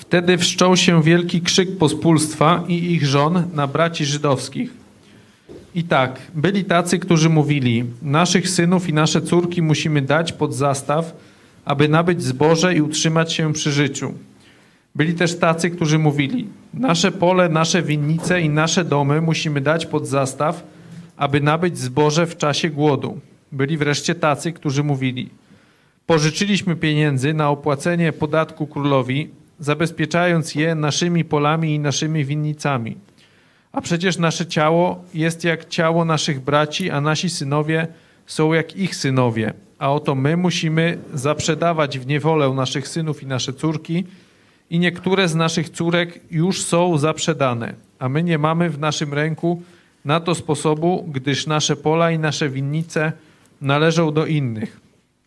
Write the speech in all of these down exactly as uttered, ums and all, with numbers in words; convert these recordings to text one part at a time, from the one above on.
Wtedy wszczął się wielki krzyk pospólstwa i ich żon na braci żydowskich. I tak, byli tacy, którzy mówili, naszych synów i nasze córki musimy dać pod zastaw, aby nabyć zboże i utrzymać się przy życiu. Byli też tacy, którzy mówili, nasze pole, nasze winnice i nasze domy musimy dać pod zastaw, aby nabyć zboże w czasie głodu. Byli wreszcie tacy, którzy mówili, pożyczyliśmy pieniędzy na opłacenie podatku królowi, zabezpieczając je naszymi polami i naszymi winnicami. A przecież nasze ciało jest jak ciało naszych braci, a nasi synowie są jak ich synowie. A oto my musimy zaprzedawać w niewolę naszych synów i nasze córki i niektóre z naszych córek już są zaprzedane, a my nie mamy w naszym ręku na to sposobu, gdyż nasze pola i nasze winnice należą do innych.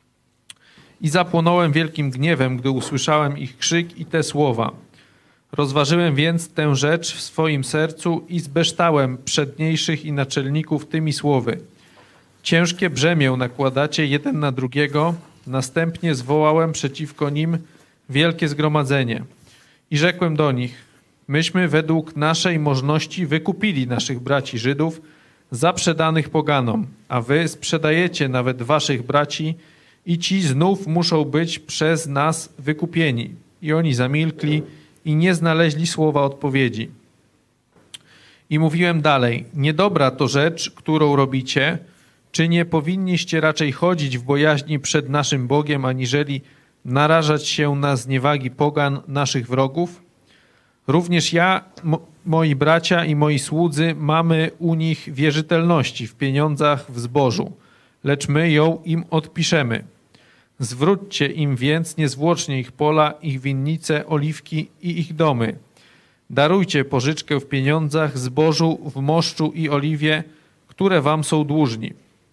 I zapłonąłem wielkim gniewem, gdy usłyszałem ich krzyk i te słowa. Rozważyłem więc tę rzecz w swoim sercu i zbeształem przedniejszych i naczelników tymi słowy. Ciężkie brzemię nakładacie jeden na drugiego, następnie zwołałem przeciwko nim wielkie zgromadzenie. I rzekłem do nich, myśmy według naszej możności wykupili naszych braci Żydów zaprzedanych poganom, a wy sprzedajecie nawet waszych braci i ci znów muszą być przez nas wykupieni. I oni zamilkli i nie znaleźli słowa odpowiedzi. I mówiłem dalej, niedobra to rzecz, którą robicie, czy nie powinniście raczej chodzić w bojaźni przed naszym Bogiem, aniżeli narażać się na zniewagi pogan naszych wrogów? Również ja, mo, moi bracia i moi słudzy mamy u nich wierzytelności w pieniądzach w zbożu, lecz my ją im odpiszemy. Zwróćcie im więc niezwłocznie ich pola, ich winnice, oliwki i ich domy. Darujcie pożyczkę w pieniądzach, zbożu, w moszczu i oliwie, które wam są dłużni.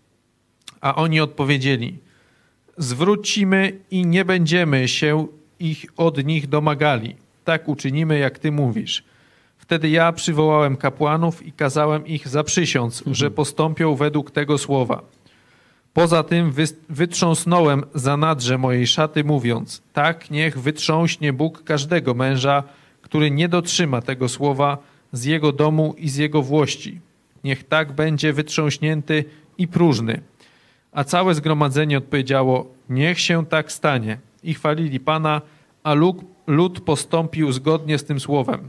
A oni odpowiedzieli, zwrócimy i nie będziemy się ich od nich domagali. Tak uczynimy, jak ty mówisz. Wtedy ja przywołałem kapłanów i kazałem ich zaprzysiąc, mhm. że postąpią według tego słowa. Poza tym wytrząsnąłem zanadrze mojej szaty, mówiąc, tak niech wytrząśnie Bóg każdego męża, który nie dotrzyma tego słowa z jego domu i z jego włości. Niech tak będzie wytrząśnięty i próżny. A całe zgromadzenie odpowiedziało, niech się tak stanie. I chwalili Pana, a lud postąpił zgodnie z tym słowem.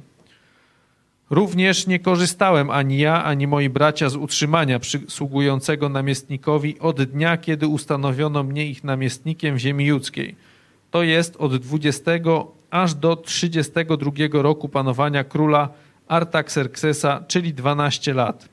Również nie korzystałem ani ja, ani moi bracia z utrzymania przysługującego namiestnikowi od dnia, kiedy ustanowiono mnie ich namiestnikiem w ziemi judzkiej. To jest od dwudziestego aż do trzydziestego drugiego roku panowania króla Artaxerxesa, czyli dwanaście lat.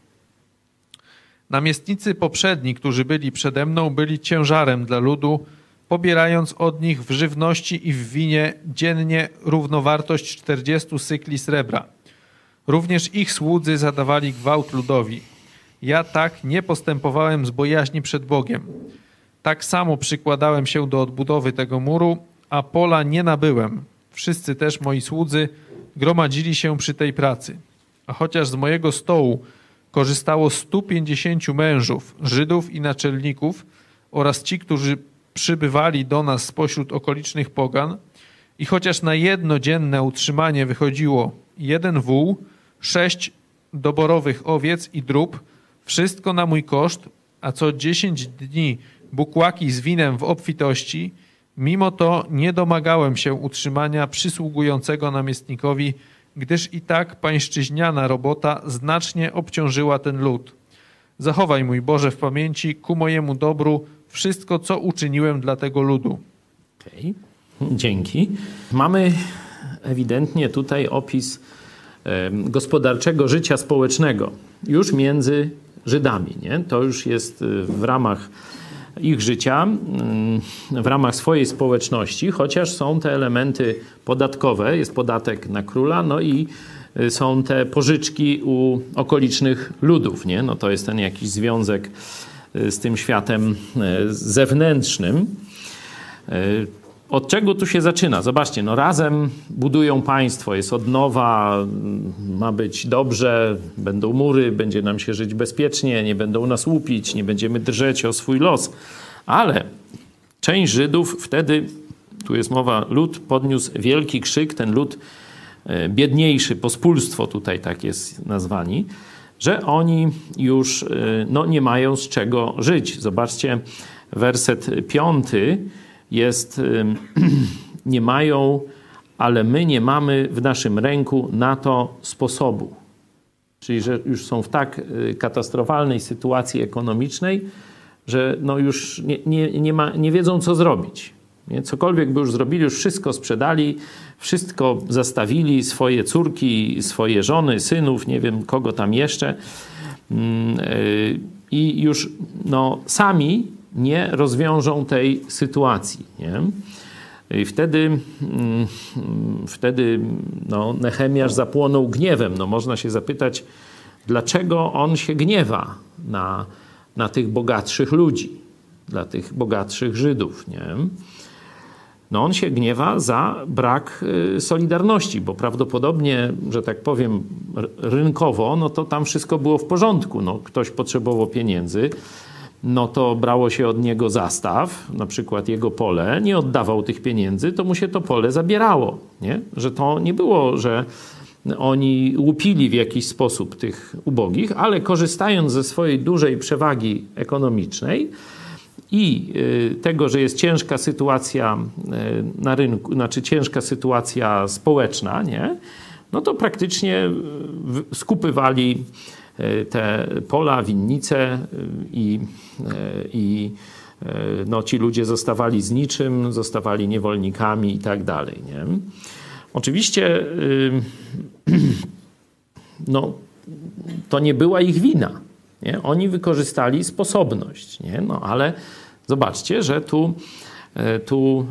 Namiestnicy poprzedni, którzy byli przede mną, byli ciężarem dla ludu, pobierając od nich w żywności i w winie dziennie równowartość czterdziestu sykli srebra. Również ich słudzy zadawali gwałt ludowi. Ja tak nie postępowałem z bojaźni przed Bogiem. Tak samo przykładałem się do odbudowy tego muru, a pola nie nabyłem. Wszyscy też moi słudzy gromadzili się przy tej pracy. A chociaż z mojego stołu korzystało stu pięćdziesięciu mężów, Żydów i naczelników oraz ci, którzy przybywali do nas spośród okolicznych pogan, i chociaż na jedno dzienne utrzymanie wychodziło jeden wół, sześć doborowych owiec i drób, wszystko na mój koszt, a co dziesięć dni bukłaki z winem w obfitości, mimo to nie domagałem się utrzymania przysługującego namiestnikowi, gdyż i tak pańszczyźniana robota znacznie obciążyła ten lud. Zachowaj, mój Boże, w pamięci ku mojemu dobru wszystko, co uczyniłem dla tego ludu. Okej, okay. Dzięki. Mamy ewidentnie tutaj opis e, gospodarczego życia społecznego już między Żydami. Nie? To już jest w ramach ich życia, w ramach swojej społeczności, chociaż są te elementy podatkowe, jest podatek na króla, no i są te pożyczki u okolicznych ludów. Nie? No to jest ten jakiś związek z tym światem zewnętrznym. Od czego tu się zaczyna? Zobaczcie, no razem budują państwo, jest odnowa, ma być dobrze, będą mury, będzie nam się żyć bezpiecznie, nie będą nas łupić, nie będziemy drżeć o swój los. Ale część Żydów wtedy Tu jest mowa, lud podniósł wielki krzyk, ten lud biedniejszy, pospólstwo tutaj tak jest nazwani, że oni już no, nie mają z czego żyć. Zobaczcie, werset piąty jest, nie mają, ale my nie mamy w naszym ręku na to sposobu. Czyli, że już są w tak katastrofalnej sytuacji ekonomicznej, że no już nie, nie, nie, ma, nie wiedzą, co zrobić. Nie? Cokolwiek by już zrobili, już wszystko sprzedali, wszystko zastawili, swoje córki, swoje żony, synów, nie wiem kogo tam jeszcze. I już no, sami nie rozwiążą tej sytuacji. Nie? I wtedy, wtedy no, Nehemiasz zapłonął gniewem. No, można się zapytać, dlaczego on się gniewa na, na tych bogatszych ludzi, dla tych bogatszych Żydów. Nie? No, on się gniewa za brak solidarności, bo prawdopodobnie, że tak powiem, rynkowo, no to tam wszystko było w porządku. No, ktoś potrzebował pieniędzy, no to brało się od niego zastaw, na przykład jego pole, nie oddawał tych pieniędzy, to mu się to pole zabierało. Nie? Że to nie było, że oni łupili w jakiś sposób tych ubogich, ale korzystając ze swojej dużej przewagi ekonomicznej i tego, że jest ciężka sytuacja na rynku, znaczy ciężka sytuacja społeczna, nie? No to praktycznie skupywali te pola, winnice i, i no, ci ludzie zostawali z niczym, zostawali niewolnikami i tak dalej. Nie? Oczywiście no, to nie była ich wina. Nie? Oni wykorzystali sposobność, nie? No, ale zobaczcie, że tu, tu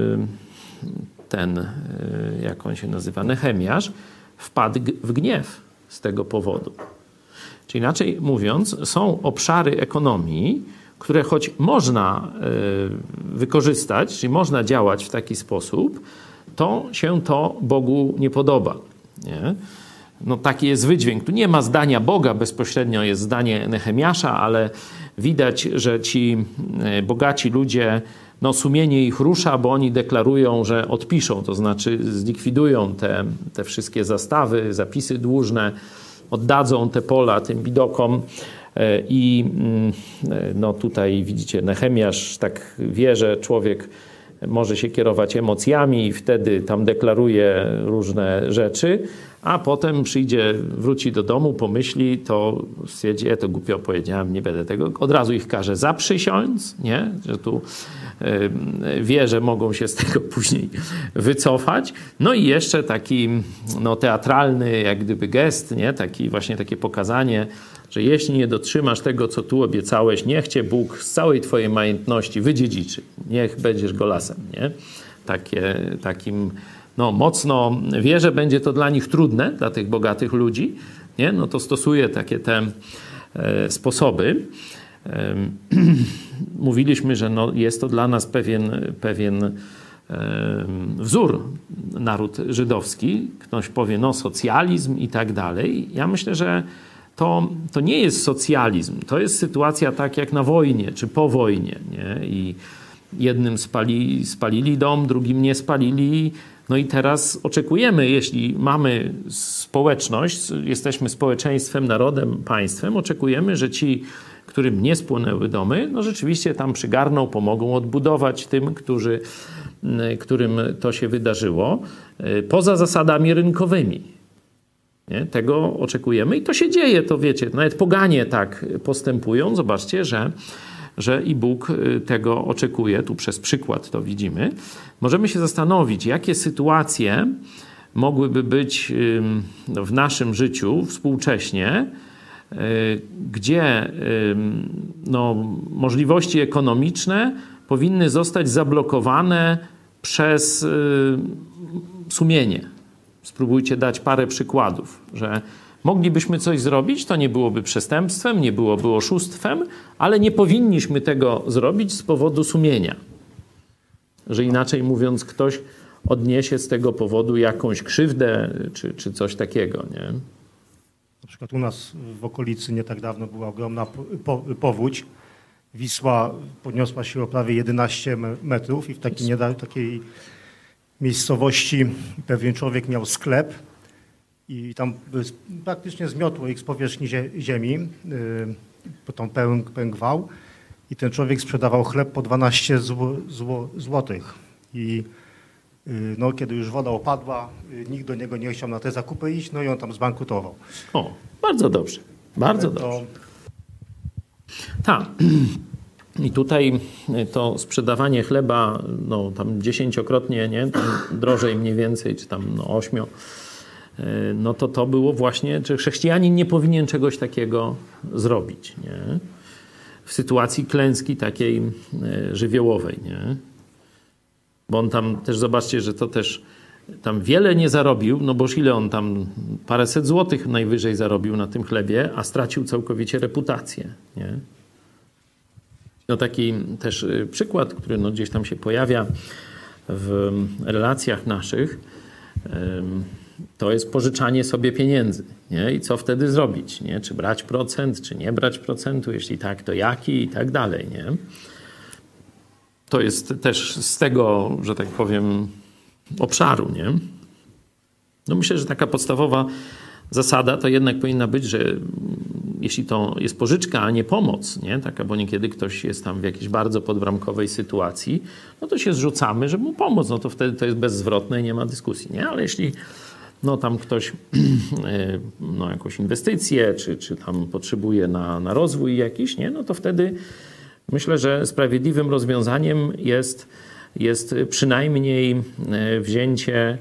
ten, jak on się nazywa, Nehemiasz, wpadł w gniew z tego powodu. Czyli inaczej mówiąc, są obszary ekonomii, które choć można wykorzystać, czyli można działać w taki sposób, to się to Bogu nie podoba. Nie? No taki jest wydźwięk. Tu nie ma zdania Boga bezpośrednio, jest zdanie Nehemiasza, ale widać, że ci bogaci ludzie, no sumienie ich rusza, bo oni deklarują, że odpiszą, to znaczy zlikwidują te, te wszystkie zastawy, zapisy dłużne, oddadzą te pola tym bidokom i no tutaj widzicie, Nehemiasz tak wie, że człowiek może się kierować emocjami i wtedy tam deklaruje różne rzeczy, a potem przyjdzie, wróci do domu, pomyśli, to stwierdzi, ja to głupio powiedziałem, nie będę tego. Od razu ich każe zaprzysiąc, nie? Że tu y, wie, że mogą się z tego później wycofać. No i jeszcze taki no, teatralny jak gdyby gest, nie? Taki właśnie takie pokazanie, że jeśli nie dotrzymasz tego, co tu obiecałeś, niech cię Bóg z całej twojej majątności wydziedziczy. Niech będziesz golasem, nie? Takie, takim, no mocno wie, że będzie to dla nich trudne, dla tych bogatych ludzi, nie? No to stosuje takie te e, sposoby. E, mówiliśmy, że no, jest to dla nas pewien, pewien e, wzór, naród żydowski. Ktoś powie, no socjalizm i tak dalej. Ja myślę, że To, to nie jest socjalizm, to jest sytuacja tak jak na wojnie, czy po wojnie. Nie? I jednym spali, spalili dom, drugim nie spalili. No i teraz oczekujemy, jeśli mamy społeczność, jesteśmy społeczeństwem, narodem, państwem, oczekujemy, że ci, którym nie spłonęły domy, no rzeczywiście tam przygarną, pomogą odbudować tym, którzy, którym to się wydarzyło, poza zasadami rynkowymi. Nie? Tego oczekujemy i to się dzieje, to wiecie, nawet poganie tak postępują. Zobaczcie, że, że i Bóg tego oczekuje. Tu przez przykład to widzimy. Możemy się zastanowić, jakie sytuacje mogłyby być w naszym życiu współcześnie, gdzie no, możliwości ekonomiczne powinny zostać zablokowane przez sumienie. Spróbujcie dać parę przykładów, że moglibyśmy coś zrobić, to nie byłoby przestępstwem, nie byłoby oszustwem, ale nie powinniśmy tego zrobić z powodu sumienia. Że inaczej mówiąc, ktoś odniesie z tego powodu jakąś krzywdę czy, czy coś takiego, nie? Na przykład u nas w okolicy nie tak dawno była ogromna po, powódź Wisła podniosła się o prawie jedenaście metrów i w takiej, nieda, takiej miejscowości pewien człowiek miał sklep i tam praktycznie zmiotło ich z powierzchni ziemi, bo tam pełen, pełen gwał i ten człowiek sprzedawał chleb po dwanaście złotych. I no, kiedy już woda opadła, nikt do niego nie chciał na te zakupy iść, no i on tam zbankrutował. O, bardzo dobrze, bardzo to... dobrze. Tak. I tutaj to sprzedawanie chleba, no tam dziesięciokrotnie, nie, tam drożej mniej więcej, czy tam no ośmio, no to to było właśnie, że chrześcijanin nie powinien czegoś takiego zrobić, nie? W sytuacji klęski takiej żywiołowej, nie? Bo on tam też, zobaczcie, że to też tam wiele nie zarobił, no boż ile on tam, paręset złotych najwyżej zarobił na tym chlebie, a stracił całkowicie reputację, nie? No taki też przykład, który no gdzieś tam się pojawia w relacjach naszych, to jest pożyczanie sobie pieniędzy, nie? I co wtedy zrobić, nie? Czy brać procent, czy nie brać procentu, jeśli tak, to jaki i tak dalej, nie? To jest też z tego, że tak powiem, obszaru, nie? No myślę, że taka podstawowa zasada to jednak powinna być, że jeśli to jest pożyczka, a nie pomoc, nie? Taka, bo niekiedy ktoś jest tam w jakiejś bardzo podbramkowej sytuacji, no to się zrzucamy, żeby mu pomóc, no to wtedy to jest bezzwrotne i nie ma dyskusji, nie? Ale jeśli no tam ktoś no jakąś inwestycję, czy, czy tam potrzebuje na, na rozwój jakiś, nie? No to wtedy myślę, że sprawiedliwym rozwiązaniem jest, jest przynajmniej wzięcie,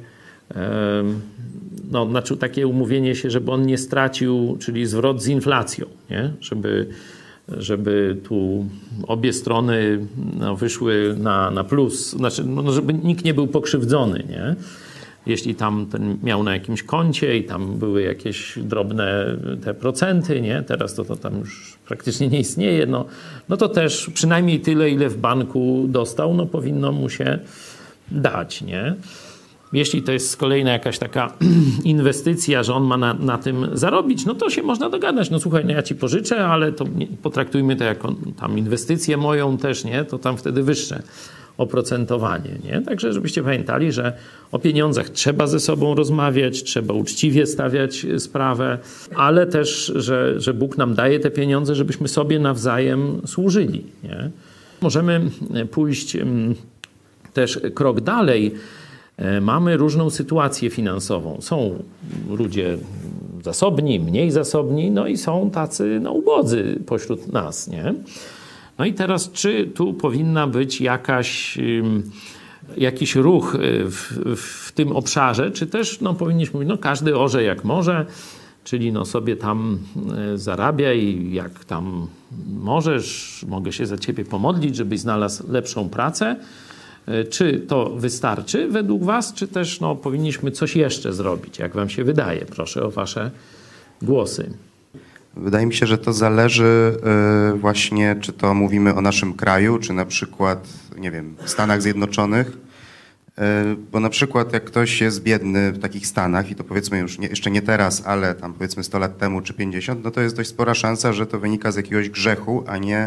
no, znaczy takie umówienie się, żeby on nie stracił, czyli zwrot z inflacją, nie? Żeby, żeby tu obie strony no, wyszły na, na plus, znaczy, no, żeby nikt nie był pokrzywdzony, nie? Jeśli tam ten miał na jakimś koncie i tam były jakieś drobne te procenty, nie? Teraz to, to tam już praktycznie nie istnieje, no, no to też przynajmniej tyle, ile w banku dostał, no powinno mu się dać, nie? Jeśli to jest z kolei jakaś taka inwestycja, że on ma na, na tym zarobić, no to się można dogadać. No słuchaj, no ja ci pożyczę, ale to nie, potraktujmy to jako tam inwestycję moją też, nie? To tam wtedy wyższe oprocentowanie, nie? Także żebyście pamiętali, że o pieniądzach trzeba ze sobą rozmawiać, trzeba uczciwie stawiać sprawę, ale też, że, że Bóg nam daje te pieniądze, żebyśmy sobie nawzajem służyli, nie? Możemy pójść też krok dalej. Mamy różną sytuację finansową. Są ludzie zasobni, mniej zasobni, no i są tacy no, ubodzy pośród nas, nie? No i teraz, czy tu powinna być jakaś, jakiś ruch w, w tym obszarze, czy też no, powinniśmy mówić, no każdy orze jak może, czyli no sobie tam zarabiaj jak tam możesz, mogę się za ciebie pomodlić, żebyś znalazł lepszą pracę. Czy to wystarczy według was, czy też no, powinniśmy coś jeszcze zrobić? Jak wam się wydaje? Proszę o wasze głosy. Wydaje mi się, że to zależy właśnie, czy to mówimy o naszym kraju, czy na przykład, nie wiem, w Stanach Zjednoczonych. Bo na przykład jak ktoś jest biedny w takich Stanach i to powiedzmy już nie, jeszcze nie teraz, ale tam powiedzmy sto lat temu czy pięćdziesiąt, no to jest dość spora szansa, że to wynika z jakiegoś grzechu, a nie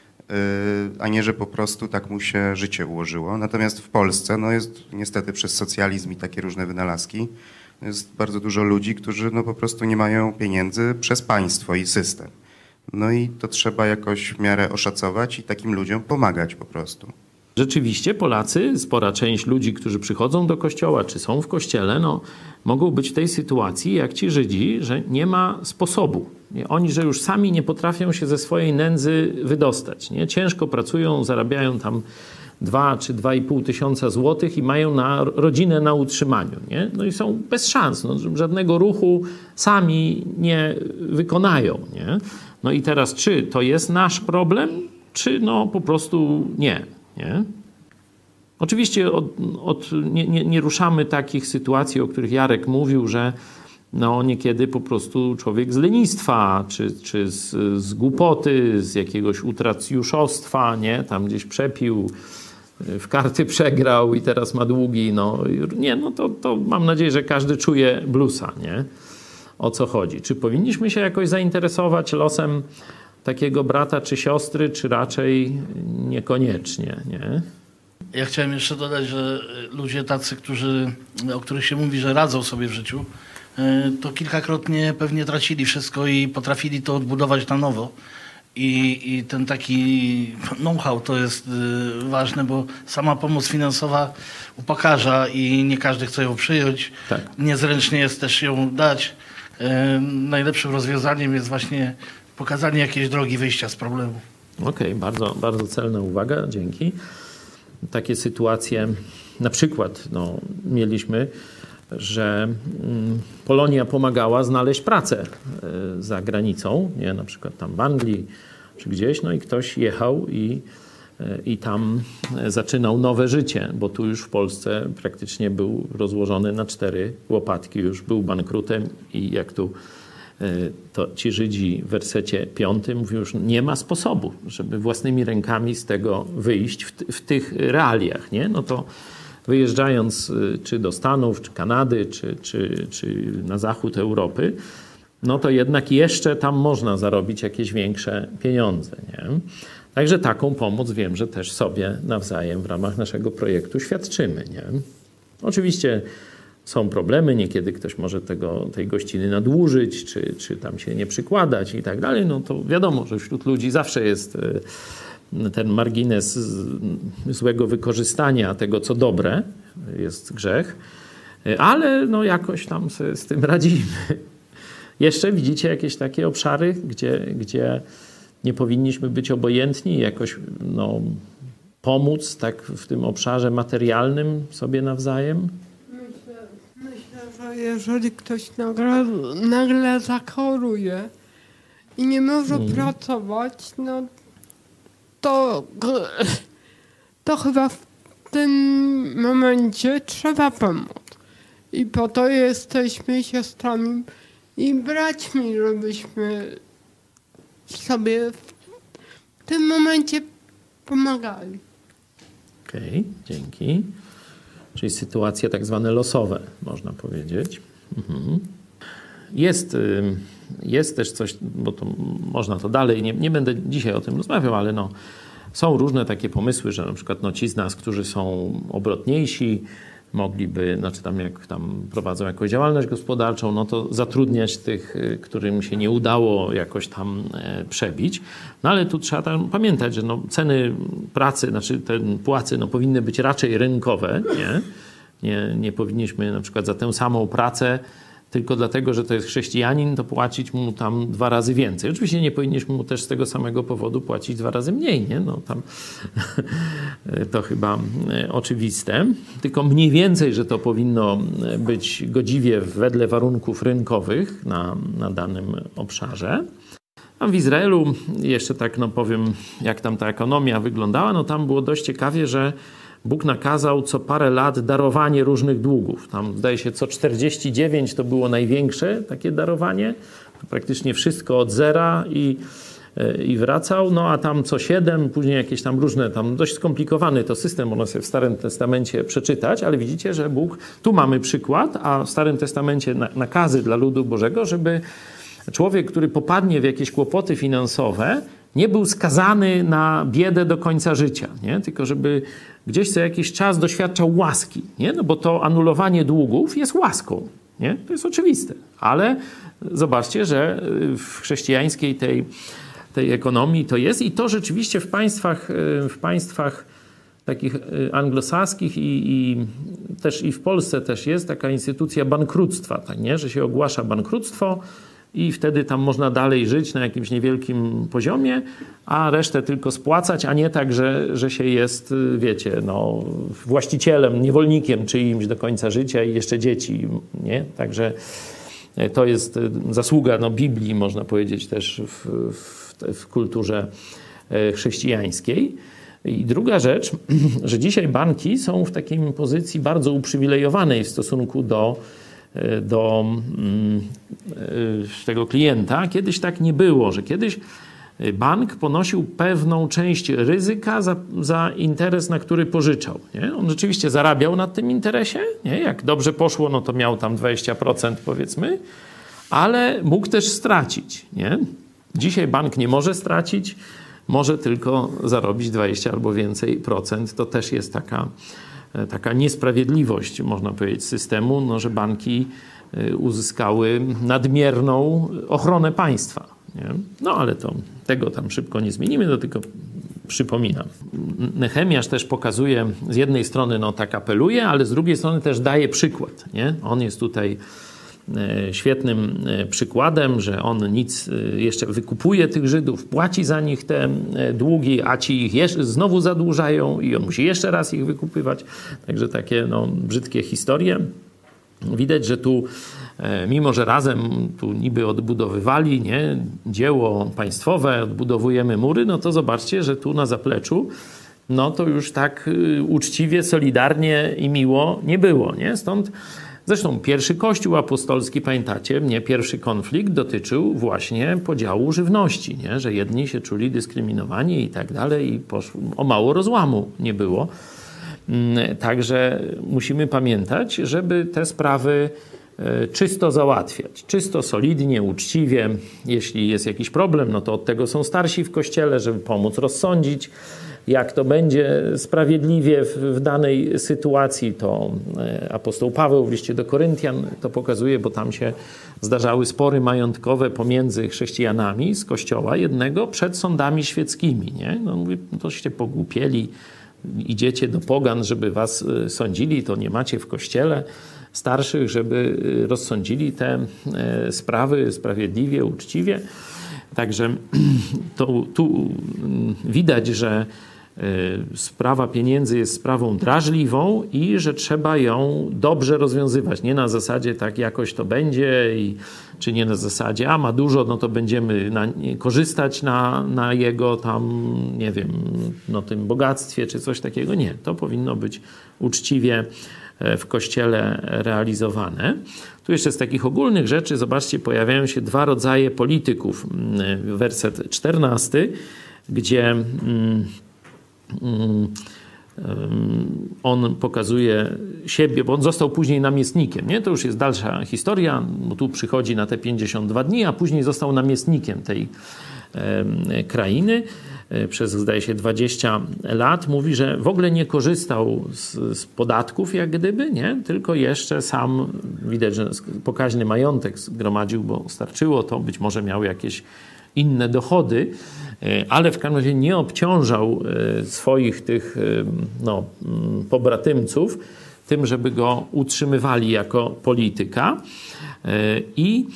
a nie, że po prostu tak mu się życie ułożyło. Natomiast w Polsce no jest niestety przez socjalizm i takie różne wynalazki jest bardzo dużo ludzi, którzy no po prostu nie mają pieniędzy przez państwo i system. No i to trzeba jakoś w miarę oszacować i takim ludziom pomagać po prostu. Rzeczywiście Polacy, spora część ludzi, którzy przychodzą do kościoła, czy są w kościele, no, mogą być w tej sytuacji jak ci Żydzi, że nie ma sposobu. Nie? Oni, że już sami nie potrafią się ze swojej nędzy wydostać. Nie? Ciężko pracują, zarabiają tam dwa czy dwa i pół tysiąca złotych i mają na rodzinę na utrzymaniu. Nie? No i są bez szans. No, żadnego ruchu sami nie wykonają. Nie? No i teraz, czy to jest nasz problem, czy no po prostu nie. Nie? Oczywiście od, od, nie, nie, nie ruszamy takich sytuacji, o których Jarek mówił, że no niekiedy po prostu człowiek z lenistwa, czy, czy z, z głupoty, z jakiegoś utracjuszostwa, nie? Tam gdzieś przepił, w karty przegrał i teraz ma długi. No, nie, no to, to mam nadzieję, że każdy czuje bluesa, nie? O co chodzi. Czy powinniśmy się jakoś zainteresować losem takiego brata czy siostry, czy raczej niekoniecznie, nie? Ja chciałem jeszcze dodać, że ludzie tacy, którzy, o których się mówi, że radzą sobie w życiu, to kilkakrotnie pewnie tracili wszystko i potrafili to odbudować na nowo. I, i ten taki know-how to jest ważne, bo sama pomoc finansowa upokarza i nie każdy chce ją przyjąć. Tak. Niezręcznie jest też ją dać. Najlepszym rozwiązaniem jest właśnie pokazanie jakiejś drogi wyjścia z problemu. Okej, okay, bardzo, bardzo celna uwaga, dzięki. Takie sytuacje, na przykład no, mieliśmy, że Polonia pomagała znaleźć pracę za granicą, nie, na przykład tam w Anglii czy gdzieś, no i ktoś jechał i, i tam zaczynał nowe życie, bo tu już w Polsce praktycznie był rozłożony na cztery łopatki, już był bankrutem i jak tu to ci Żydzi w wersecie piątym mówią, już nie ma sposobu, żeby własnymi rękami z tego wyjść w, w tych realiach, nie? No to wyjeżdżając czy do Stanów, czy Kanady, czy, czy, czy na zachód Europy, no to jednak jeszcze tam można zarobić jakieś większe pieniądze, nie? Także taką pomoc wiem, że też sobie nawzajem w ramach naszego projektu świadczymy, nie? Oczywiście są problemy, niekiedy ktoś może tego, tej gościny nadużyć, czy, czy tam się nie przykładać i tak dalej, no to wiadomo, że wśród ludzi zawsze jest ten margines złego wykorzystania tego, co dobre, jest grzech, ale no jakoś tam sobie z tym radzimy. Jeszcze widzicie jakieś takie obszary, gdzie, gdzie nie powinniśmy być obojętni i jakoś no, pomóc tak w tym obszarze materialnym sobie nawzajem? Myślę, myślę, że jeżeli ktoś nagle, nagle zachoruje i nie może hmm. pracować, no to, to chyba w tym momencie trzeba pomóc. I po to jesteśmy siostrami i braćmi, żebyśmy sobie w tym momencie pomagali. Okej, okay, dzięki. Czyli sytuacje tak zwane losowe, można powiedzieć. Mhm. Jest, jest też coś, bo to można to dalej, nie, nie będę dzisiaj o tym rozmawiał, ale no, są różne takie pomysły, że na przykład no, ci z nas, którzy są obrotniejsi, mogliby, znaczy tam jak tam prowadzą jakąś działalność gospodarczą, no to zatrudniać tych, którym się nie udało jakoś tam przebić. No ale tu trzeba tam pamiętać, że no, ceny pracy, znaczy te płacy no, powinny być raczej rynkowe, nie? Nie, nie powinniśmy na przykład za tę samą pracę tylko dlatego, że to jest chrześcijanin, to płacić mu tam dwa razy więcej. Oczywiście nie powinniśmy mu też z tego samego powodu płacić dwa razy mniej, nie? No tam to chyba oczywiste. Tylko mniej więcej, że to powinno być godziwie wedle warunków rynkowych na, na danym obszarze. A w Izraelu, jeszcze tak no powiem, jak tam ta ekonomia wyglądała, no tam było dość ciekawie, że Bóg nakazał co parę lat darowanie różnych długów. Tam zdaje się co czterdzieści dziewięć to było największe takie darowanie. Praktycznie wszystko od zera i, i wracał. No a tam co siedem, później jakieś tam różne, tam dość skomplikowany to system, można sobie w Starym Testamencie przeczytać, ale widzicie, że Bóg, tu mamy przykład, a w Starym Testamencie nakazy dla ludu Bożego, żeby człowiek, który popadnie w jakieś kłopoty finansowe, nie był skazany na biedę do końca życia, nie? Tylko żeby gdzieś co jakiś czas doświadczał łaski, nie? No bo to anulowanie długów jest łaską, nie? To jest oczywiste, ale zobaczcie, że w chrześcijańskiej tej, tej ekonomii to jest i to rzeczywiście w państwach, w państwach takich anglosaskich i, i też i w Polsce też jest taka instytucja bankructwa, tak, nie? Że się ogłasza bankructwo i wtedy tam można dalej żyć na jakimś niewielkim poziomie, a resztę tylko spłacać, a nie tak, że, że się jest, wiecie, no, właścicielem, niewolnikiem czyimś do końca życia i jeszcze dzieci, nie? Także to jest zasługa no, Biblii, można powiedzieć, też w, w, w kulturze chrześcijańskiej. I druga rzecz, że dzisiaj banki są w takiej pozycji bardzo uprzywilejowanej w stosunku do do tego klienta. Kiedyś tak nie było, że kiedyś bank ponosił pewną część ryzyka za, za interes, na który pożyczał. Nie? On rzeczywiście zarabiał na tym interesie. Nie? Jak dobrze poszło, no to miał tam dwadzieścia procent powiedzmy, ale mógł też stracić. Nie? Dzisiaj bank nie może stracić, może tylko zarobić dwadzieścia albo więcej procent. To też jest taka, taka niesprawiedliwość, można powiedzieć, systemu, no, że banki uzyskały nadmierną ochronę państwa. Nie? No ale to tego tam szybko nie zmienimy, to tylko przypominam. Nehemiasz też pokazuje, z jednej strony no tak apeluje, ale z drugiej strony też daje przykład. Nie? On jest tutaj świetnym przykładem, że on nic jeszcze wykupuje tych Żydów, płaci za nich te długi, a ci ich jeszcze znowu zadłużają i on musi jeszcze raz ich wykupywać. Także takie no, brzydkie historie. Widać, że tu, mimo że razem tu niby odbudowywali, nie, dzieło państwowe, odbudowujemy mury, no to zobaczcie, że tu na zapleczu no to już tak uczciwie, solidarnie i miło nie było. Nie? Stąd zresztą pierwszy Kościół apostolski, pamiętacie, nie, pierwszy konflikt dotyczył właśnie podziału żywności, nie? Że jedni się czuli dyskryminowani i tak dalej i poszło, o mało rozłamu nie było. Także musimy pamiętać, żeby te sprawy czysto załatwiać, czysto, solidnie, uczciwie. Jeśli jest jakiś problem, no to od tego są starsi w Kościele, żeby pomóc rozsądzić, jak to będzie sprawiedliwie w, w danej sytuacji. To apostoł Paweł w liście do Koryntian to pokazuje, bo tam się zdarzały spory majątkowe pomiędzy chrześcijanami z Kościoła jednego przed sądami świeckimi. Nie? No mówi, toście pogłupieli, idziecie do pogan, żeby was sądzili, to nie macie w Kościele starszych, żeby rozsądzili te sprawy sprawiedliwie, uczciwie. Także to, tu widać, że sprawa pieniędzy jest sprawą drażliwą i że trzeba ją dobrze rozwiązywać. Nie na zasadzie tak jakoś to będzie, i, czy nie na zasadzie, a ma dużo, no to będziemy na, korzystać na, na jego tam, nie wiem, no tym bogactwie, czy coś takiego. Nie, to powinno być uczciwie w Kościele realizowane. Tu jeszcze z takich ogólnych rzeczy, zobaczcie, pojawiają się dwa rodzaje polityków. Werset czternasty, gdzie mm, mm, on pokazuje siebie, bo on został później namiestnikiem. Nie? To już jest dalsza historia, bo tu przychodzi na te pięćdziesiąt dwa dni, a później został namiestnikiem tej e, krainy. Przez, zdaje się, dwadzieścia lat. Mówi, że w ogóle nie korzystał z, z podatków, jak gdyby, nie? Tylko jeszcze sam, widać, że pokaźny majątek zgromadził, bo starczyło to, być może miał jakieś inne dochody, ale w każdym razie nie obciążał swoich tych no, pobratymców tym, żeby go utrzymywali jako polityka. I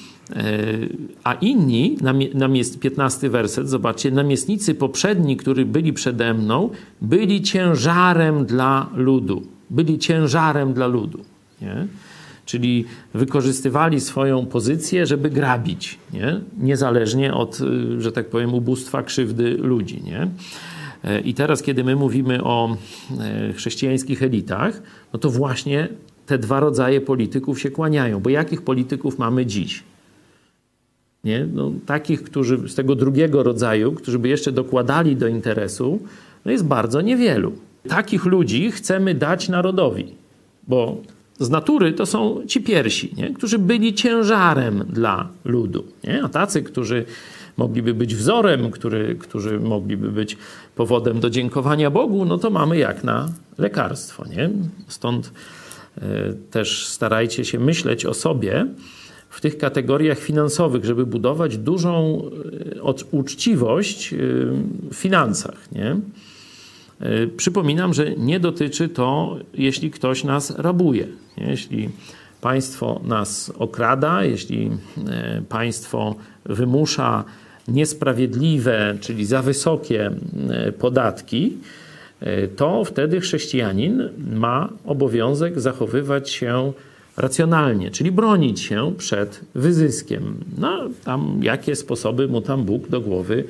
A inni, namiest, piętnasty werset, zobaczcie, namiestnicy poprzedni, którzy byli przede mną, byli ciężarem dla ludu. Byli ciężarem dla ludu. Nie? Czyli wykorzystywali swoją pozycję, żeby grabić, nie? Niezależnie od, że tak powiem, ubóstwa, krzywdy ludzi. Nie? I teraz, kiedy my mówimy o chrześcijańskich elitach, no to właśnie te dwa rodzaje polityków się kłaniają. Bo jakich polityków mamy dziś? Nie? No, takich, którzy z tego drugiego rodzaju, którzy by jeszcze dokładali do interesu, no jest bardzo niewielu. Takich ludzi chcemy dać narodowi, bo z natury to są ci pierwsi, nie? Którzy byli ciężarem dla ludu. Nie? A tacy, którzy mogliby być wzorem, który, którzy mogliby być powodem do dziękowania Bogu, no to mamy jak na lekarstwo. Nie? Stąd e, też starajcie się myśleć o sobie w tych kategoriach finansowych, żeby budować dużą uczciwość w finansach. Nie? Przypominam, że nie dotyczy to, jeśli ktoś nas rabuje. Nie? Jeśli państwo nas okrada, jeśli państwo wymusza niesprawiedliwe, czyli za wysokie podatki, to wtedy chrześcijanin ma obowiązek zachowywać się racjonalnie, czyli bronić się przed wyzyskiem. No, tam jakie sposoby mu tam Bóg do głowy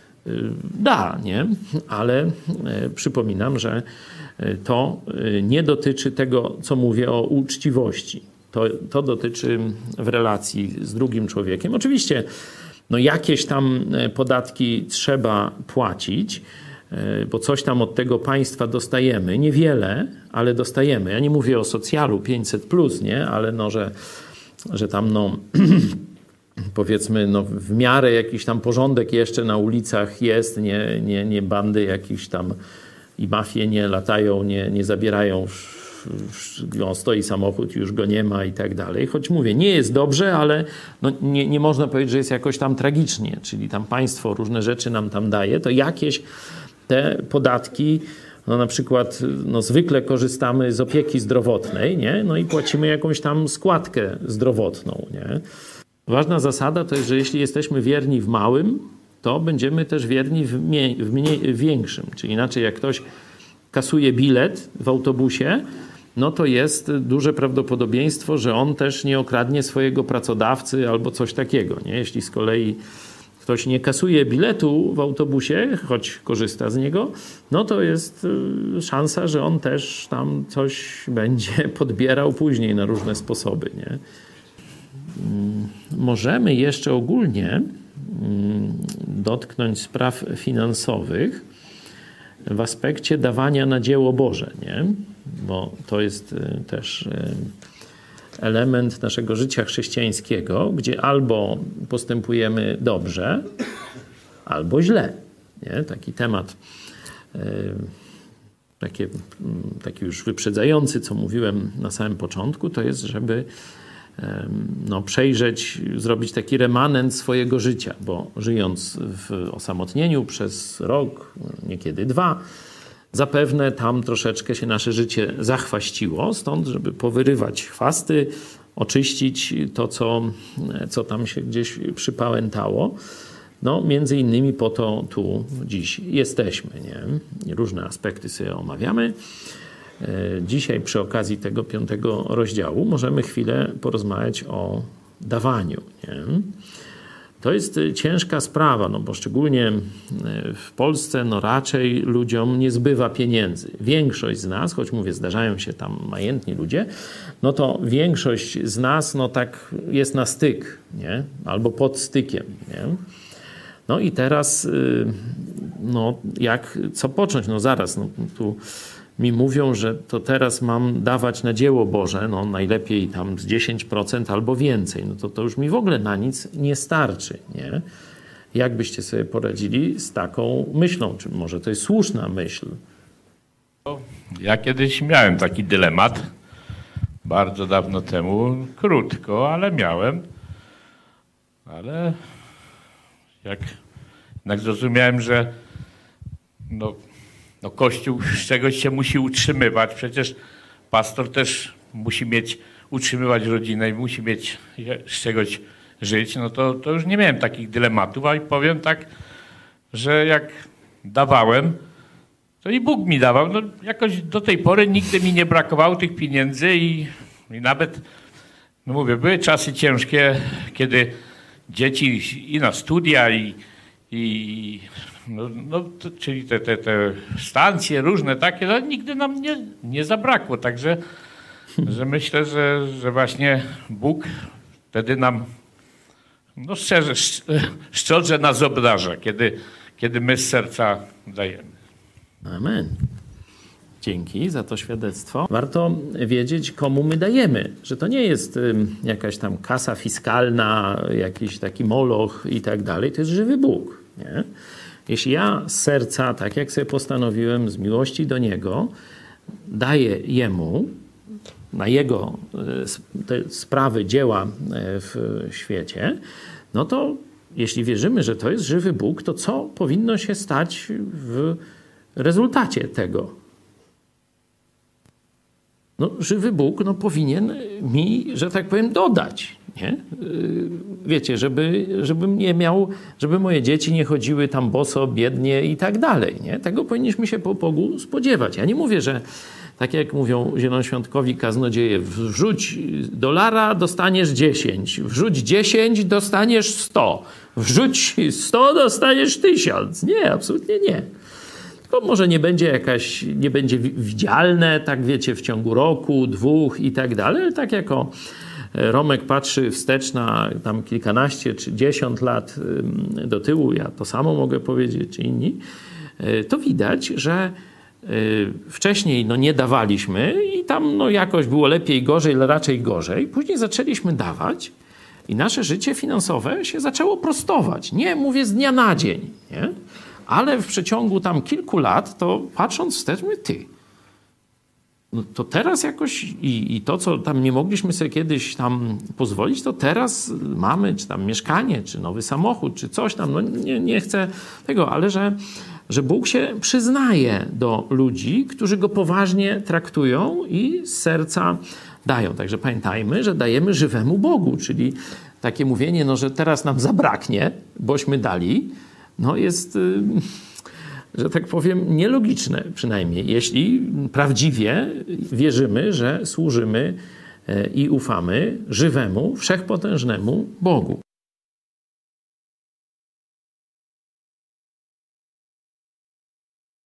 da, nie? Ale przypominam, że to nie dotyczy tego, co mówię o uczciwości. To, to dotyczy w relacji z drugim człowiekiem. Oczywiście no jakieś tam podatki trzeba płacić, bo coś tam od tego państwa dostajemy. Niewiele, ale dostajemy. Ja nie mówię o socjalu pięćset plus, nie? Ale no, że, że tam no, powiedzmy, no, w miarę jakiś tam porządek jeszcze na ulicach jest, nie, nie, nie bandy jakichś tam i mafie nie latają, nie, nie zabierają, no, stoi samochód, już go nie ma i tak dalej. Choć mówię, nie jest dobrze, ale no, nie, nie można powiedzieć, że jest jakoś tam tragicznie, czyli tam państwo różne rzeczy nam tam daje, to jakieś te podatki, no na przykład no zwykle korzystamy z opieki zdrowotnej, nie? No i płacimy jakąś tam składkę zdrowotną, nie? Ważna zasada to jest, że jeśli jesteśmy wierni w małym, to będziemy też wierni w, mniej, w, mniej, w większym. Czyli inaczej, jak ktoś kasuje bilet w autobusie, no to jest duże prawdopodobieństwo, że on też nie okradnie swojego pracodawcy albo coś takiego, nie? Jeśli z kolei ktoś nie kasuje biletu w autobusie, choć korzysta z niego, no to jest szansa, że on też tam coś będzie podbierał później na różne sposoby, nie? Możemy jeszcze ogólnie dotknąć spraw finansowych w aspekcie dawania na dzieło Boże, nie? Bo to jest też element naszego życia chrześcijańskiego, gdzie albo postępujemy dobrze, albo źle. Nie? Taki temat, takie, taki już wyprzedzający, co mówiłem na samym początku, to jest, żeby no, przejrzeć, zrobić taki remanent swojego życia, bo żyjąc w osamotnieniu przez rok, niekiedy dwa, zapewne tam troszeczkę się nasze życie zachwaściło, stąd, żeby powyrywać chwasty, oczyścić to, co, co tam się gdzieś przypałętało. No, między innymi po to tu dziś jesteśmy, nie? Różne aspekty sobie omawiamy. Dzisiaj przy okazji tego piątego rozdziału możemy chwilę porozmawiać o dawaniu, nie? To jest ciężka sprawa, no bo szczególnie w Polsce no raczej ludziom nie zbywa pieniędzy. Większość z nas, choć mówię, zdarzają się tam majętni ludzie, no to większość z nas no tak jest na styk, nie? Albo pod stykiem, nie? No i teraz no jak, co począć? No zaraz, no tu mi mówią, że to teraz mam dawać na dzieło Boże, no najlepiej tam z dziesięć procent albo więcej, no to to już mi w ogóle na nic nie starczy, nie? Jak byście sobie poradzili z taką myślą? Czy może to jest słuszna myśl? Ja kiedyś miałem taki dylemat, bardzo dawno temu, krótko, ale miałem, ale jak jednak zrozumiałem, że no, no Kościół z czegoś się musi utrzymywać. Przecież pastor też musi mieć, utrzymywać rodzinę i musi mieć z czegoś żyć. No to, to już nie miałem takich dylematów, a i powiem tak, że jak dawałem, to i Bóg mi dawał. No jakoś do tej pory nigdy mi nie brakowało tych pieniędzy i, i nawet, no mówię, były czasy ciężkie, kiedy dzieci i na studia i, i No, no to, czyli te, te, te stacje różne takie, no, nigdy nam nie, nie zabrakło. Także że myślę, że, że właśnie Bóg wtedy nam no szczerze, szczodrze nas obdarza, kiedy, kiedy my z serca dajemy. Amen. Dzięki za to świadectwo. Warto wiedzieć, komu my dajemy, że to nie jest jakaś tam kasa fiskalna, jakiś taki moloch i tak dalej. To jest żywy Bóg, nie? Jeśli ja z serca, tak jak sobie postanowiłem, z miłości do Niego, daję Jemu na Jego te sprawy, dzieła w świecie, no to jeśli wierzymy, że to jest żywy Bóg, to co powinno się stać w rezultacie tego? No, żywy Bóg no, powinien mi, że tak powiem, dodać. Nie? Wiecie, żeby, żebym nie miał, żeby moje dzieci nie chodziły tam boso, biednie i tak dalej. Nie? Tego powinniśmy się po Bogu spodziewać. Ja nie mówię, że tak jak mówią zielonoświątkowi kaznodzieje, wrzuć dolara, dostaniesz dziesięć, wrzuć dziesięć, dostaniesz sto, wrzuć sto, dostaniesz tysiąc. Nie, absolutnie nie. To może nie będzie jakaś, nie będzie widzialne, tak wiecie, w ciągu roku, dwóch i tak dalej, ale tak jako Romek patrzy wstecz na tam kilkanaście czy dziesiąt lat do tyłu, ja to samo mogę powiedzieć, czy inni, to widać, że wcześniej no, nie dawaliśmy i tam no, jakoś było lepiej, gorzej, ale raczej gorzej. Później zaczęliśmy dawać I nasze życie finansowe się zaczęło prostować. Nie mówię z dnia na dzień, nie? Ale w przeciągu tam kilku lat, to patrząc wstecz, mówię, ty, no to teraz jakoś i, i to, co tam nie mogliśmy sobie kiedyś tam pozwolić, to teraz mamy, czy tam mieszkanie, czy nowy samochód, czy coś tam, no nie, nie chcę tego, ale że, że Bóg się przyznaje do ludzi, którzy Go poważnie traktują i z serca dają. Także pamiętajmy, że dajemy żywemu Bogu, czyli takie mówienie, no, że teraz nam zabraknie, bośmy dali, no jest, że tak powiem, nielogiczne przynajmniej, jeśli prawdziwie wierzymy, że służymy i ufamy żywemu, wszechpotężnemu Bogu.